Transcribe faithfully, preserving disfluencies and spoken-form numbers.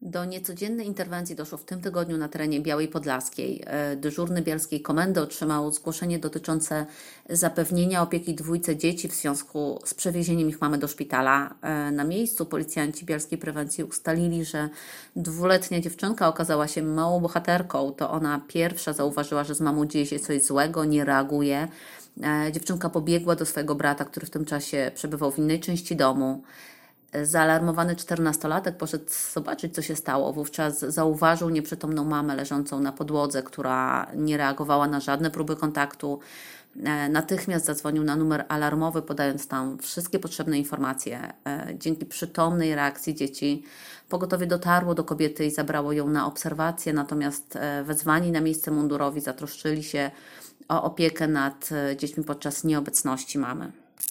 Do niecodziennej interwencji doszło w tym tygodniu na terenie Białej Podlaskiej. Dyżurny Bielskiej Komendy otrzymał zgłoszenie dotyczące zapewnienia opieki dwójce dzieci w związku z przewiezieniem ich mamy do szpitala. Na miejscu policjanci Bielskiej Prewencji ustalili, że dwuletnia dziewczynka okazała się małą bohaterką. To ona pierwsza zauważyła, że z mamą dzieje się coś złego, nie reaguje. Dziewczynka pobiegła do swojego brata, który w tym czasie przebywał w innej części domu. Zaalarmowany czternastolatek poszedł zobaczyć, co się stało. Wówczas zauważył nieprzytomną mamę leżącą na podłodze, która nie reagowała na żadne próby kontaktu. Natychmiast zadzwonił na numer alarmowy, podając tam wszystkie potrzebne informacje. Dzięki przytomnej reakcji dzieci pogotowie dotarło do kobiety i zabrało ją na obserwację, natomiast wezwani na miejsce mundurowi zatroszczyli się o opiekę nad dziećmi podczas nieobecności mamy.